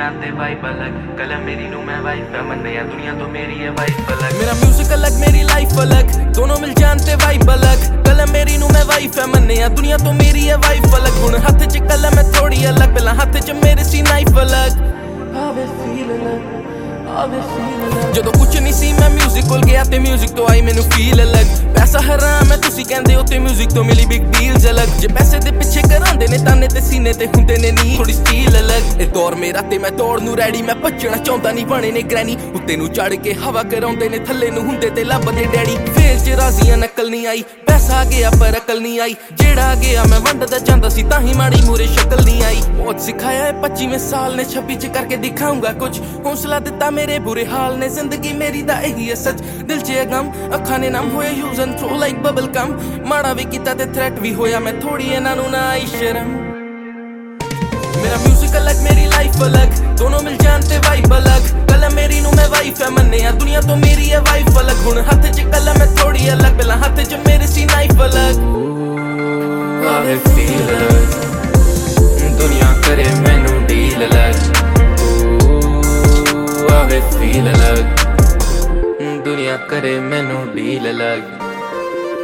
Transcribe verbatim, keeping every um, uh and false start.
जान ते वाइब अलग कलम मेरी नू मैं वाइफ है मन्निया दुनिया तो मेरी है वाइफ अलग मेरा म्यूजिक अलग मेरी लाइफ अलग दोनों मिल जान ते वाइब अलग कलम मेरी नू मैं वाइफ है मन्निया दुनिया तो मेरी है वाइफ अलग हुण हत्थ च कलम है थोड़ी अलग पहला हत्थ च मेरे सी नाइफ अलग आवे फील अलग ਜਦੋਂ ਕੁਛ ਨਹੀਂ ਸੀ ਮੈਂ ਮਿਊਜ਼ਿਕ ਕੋਲ ਗਿਆ ਤੇ ਮਿਊਜ਼ਿਕ ਤੋਂ ਆਈ ਮੈਨੂੰ ਫੀਲ ਅਲੱਗ ਪੈਸਾ ਹਰਾਮ ਹੈ ਤੁਸੀਂ ਕਹਿੰਦੇ ਹੋ ਤੇ ਮਿਊਜ਼ਿਕ ਤੋਂ ਮਿਲੀ ਬਿਗ ਡੀਲਸ ਅਲੱਗ ਜੇ ਪੈਸੇ ਦੇ ਪਿੱਛੇ ਕਰਾਂਦੇ ਨੇ ਤਾਨੇ ਤੇ ਸੀਨੇ ਤੇ ਹੁੰਦੇ ਨੇ ਨੀ ਥੋੜੀ ਸਟੀਲ ਅਲੱਗ ਇਹ ਦੌਰ ਮੇਰਾ ਤੇ ਮੈਂ ਦੌੜ ਨੂੰ ਰੈਡੀ ਮੈਂ ਭੱਜਣਾ ਚਾਹੁੰਦਾ ਨਹੀਂ ਬਣੇ ਨੇ ਗ੍ਰੈਨੀ ਉੱਤੇ ਨੂੰ ਚੜ ਕੇ ਹਵਾ ਕਰਾਉਂਦੇ ਨੇ ਥੱਲੇ ਨੂੰ ਹੁੰਦੇ ਤੇ ਲੱਭਦੇ ਡੈਡੀ ਫੇਰ ਚ ਰਾਜ਼ੀਆਂ ਨਕਲ ਨਹੀਂ ਆਈ ਪੈਸਾ ਗਿਆ ਪਰ ਅਕਲ ਨਹੀਂ ਆਈ ਜਿਹੜਾ ਗਿਆ ਮੈਂ ਵੰਡਦਾ ਜਾਂਦਾ ਸੀ ਤਾਂ ਹੀ ਮਾੜੀ ਮੂਰੇ ਸ਼ਕਲ ਨਹੀਂ ਆਈ ਬਹੁਤ ਸਿਖਾਇਆ ਹੈ ਪੱਚੀਵੇਂ ਸਾਲ ਨੇ ਛੱਬੀ ਚ ਕਰਕੇ ਦਿਖਾਊਂਗਾ ਕੁਝ ਹੌਸਲਾ ਦਿੱਤਾ ਮੇਰੇ ਬੁਰੇ ਹਾਲ ਨੇ ਜ਼ਿੰਦਗੀ ਮੇਰੀ ਦਾ ਇਹੀ ਹੈ ਸੱਚ ਦਿਲ ਚ ਇਹ ਗਮ ਅੱਖਾਂ ਨੇ ਨਮ ਹੋਏ use and throw like bubble gum ਮਾੜਾ ਵੀ ਕੀਤਾ ਤੇ ਥ੍ਰੈਟ ਵੀ ਹੋਇਆ ਮੈਂ ਥੋੜੀ ਇਹਨਾਂ ਨੂੰ ਨਾ ਆਈ ਸ਼ਰਮ मेरा म्यूजिक अलग मेरी लाइफ अलग दोनों मिल जानते वाइब अलग कलम मेरी नू मैं वाइफ है मन्निया दुनिया तो मेरी है वाइफ अलग हुण हत्थ च कलम है थोड़ी अलग पहला हत्थ च मेरे सी नाइफ अलग आवे फील अलग दुनिया करे मैनू डील अलग आवे फील अलग दुनिया करे मैनू डील अलग